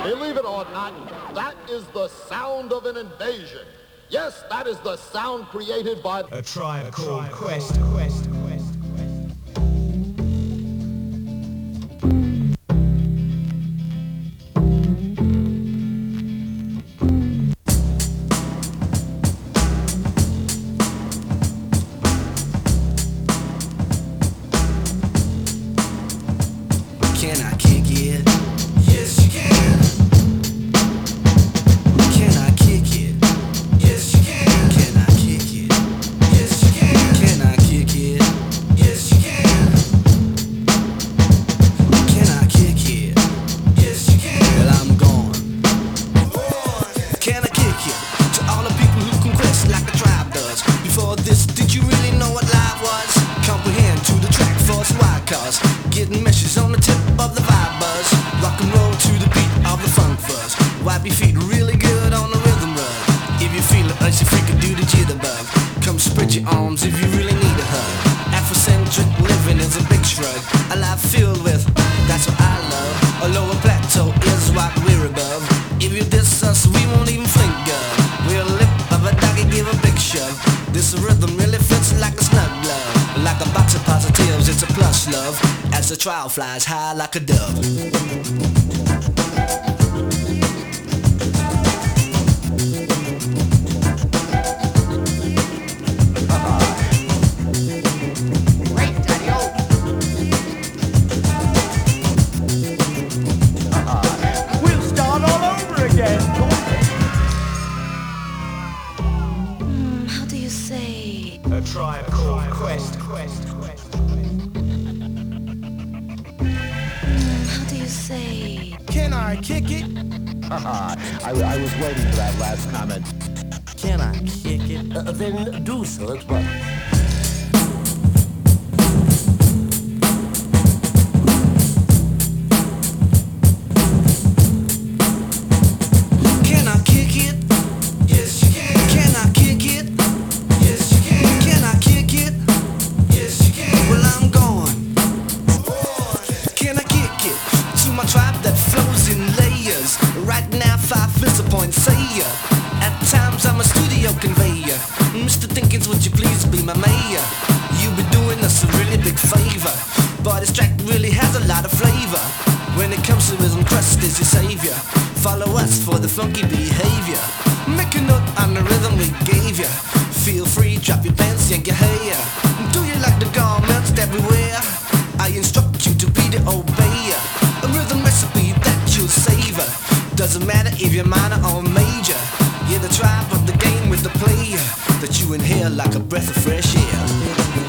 Believe it or not, that is the sound of an invasion. Yes, that is the sound created by A Tribe Called Quest. Can I kick it? Yes, you can. Can I kick it? Yes, you can. Can I kick it? Yes, you can. Can I kick it? Yes, you can. Can I kick it? Yes, you can. Well, I'm gone. Can I kick it? To all the people who can quest like a tribe does. Before this, did you really know what live was? Comprehend to the track for us wild cars. Getting meshes on the tip of the vibe buzz. Rock and roll to the beat of the funk fuzz. Wipe your feet really good on the rhythm rug. If you feel it, us you freaking do the jitterbug. Come spread your arms if you really need a hug. Afrocentric living is a big shrug. A life filled with, that's what I love. A lower plateau is what we're above. If you diss us, we won't even fling gum. We're a lip of a doggy, give a big shove. This rhythm really fits like a snug glove. Like a box of positives, it's a plus love. As the trial flies high like a dove. We'll start all over again. How do you say? A Tribe Called Quest. How do you say? Can I kick it? I was waiting for that last comment. Can I kick it? Then do so at once. Can I kick it? Yes, you can. Can I kick it? Yes, you can. Can I kick it? Yes, you can. Well, I'm gone. Can I kick it? To my tribe that flows in layers. Right now, 5 is a point sayer. At times, I'm a studio conveyor. Mr. Dinkins, would you please be my mayor? You've been doing us a really big favor. But this track really has a lot of flavor. When it comes to rhythm, Crust is your savior. Follow us for the funky behavior. Make a note on the rhythm we gave ya. Feel free, drop your pants, yank your hair. Do you like the garments that we wear? I instruct you to be the obeyer. A rhythm recipe that you'll savor. Doesn't matter if you're minor or major. You're the tribe of the game with the player that you inhale like a breath of fresh air.